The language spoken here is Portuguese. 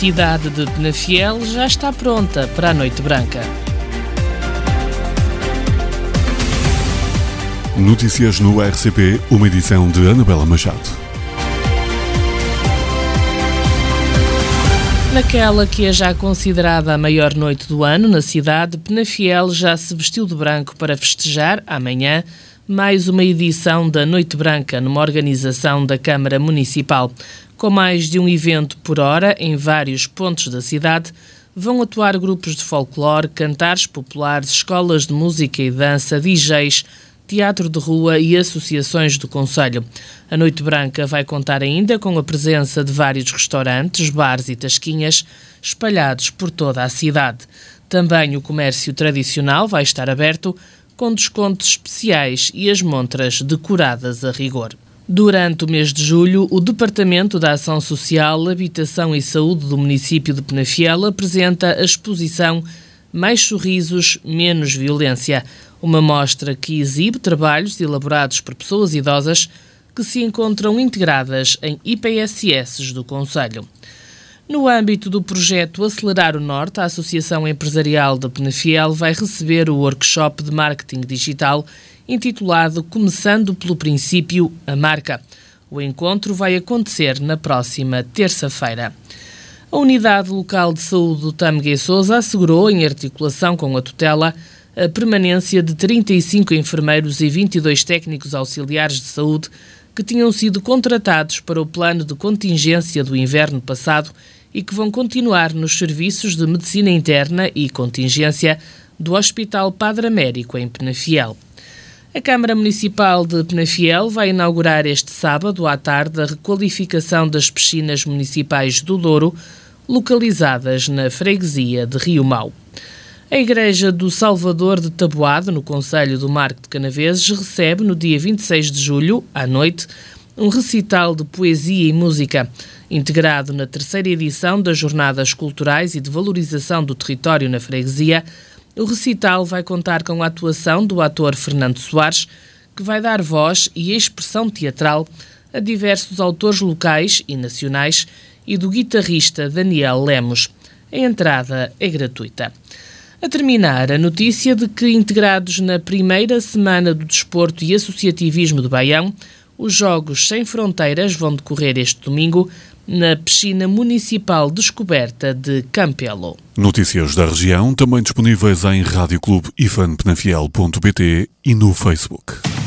cidade de Penafiel já está pronta para a Noite Branca. Notícias no RCP, uma edição de Anabela Machado. Naquela que é já considerada a maior noite do ano na cidade, Penafiel já se vestiu de branco para festejar, amanhã, mais uma edição da Noite Branca, numa organização da Câmara Municipal. Com mais de um evento por hora, em vários pontos da cidade, vão atuar grupos de folclore, cantares populares, escolas de música e dança, DJs, teatro de rua e associações do concelho. A Noite Branca vai contar ainda com a presença de vários restaurantes, bares e tasquinhas espalhados por toda a cidade. Também o comércio tradicional vai estar aberto, com descontos especiais e as montras decoradas a rigor. Durante o mês de julho, o Departamento da Ação Social, Habitação e Saúde do município de Penafiel apresenta a exposição Mais Sorrisos, Menos Violência, uma mostra que exibe trabalhos elaborados por pessoas idosas que se encontram integradas em IPSS do concelho. No âmbito do projeto Acelerar o Norte, a Associação Empresarial de Penafiel vai receber o workshop de marketing digital intitulado Começando pelo Princípio, a Marca. O encontro vai acontecer na próxima terça-feira. A Unidade Local de Saúde do Tâmega e Sousa assegurou, em articulação com a tutela, a permanência de 35 enfermeiros e 22 técnicos auxiliares de saúde que tinham sido contratados para o plano de contingência do inverno passado e que vão continuar nos serviços de medicina interna e contingência do Hospital Padre Américo, em Penafiel. A Câmara Municipal de Penafiel vai inaugurar este sábado à tarde a requalificação das piscinas municipais do Douro, localizadas na freguesia de Rio Mau. A Igreja do Salvador de Taboado, no concelho do Marco de Canaveses, recebe no dia 26 de julho, à noite, um recital de poesia e música, integrado na terceira edição das Jornadas Culturais e de Valorização do Território na Freguesia. O recital vai contar com a atuação do ator Fernando Soares, que vai dar voz e expressão teatral a diversos autores locais e nacionais e do guitarrista Daniel Lemos. A entrada é gratuita. A terminar, a notícia de que, integrados na primeira semana do Desporto e Associativismo de Baião, os Jogos Sem Fronteiras vão decorrer este domingo na piscina municipal descoberta de Campelo. Notícias da região também disponíveis em radioclube-penafiel.pt e no Facebook.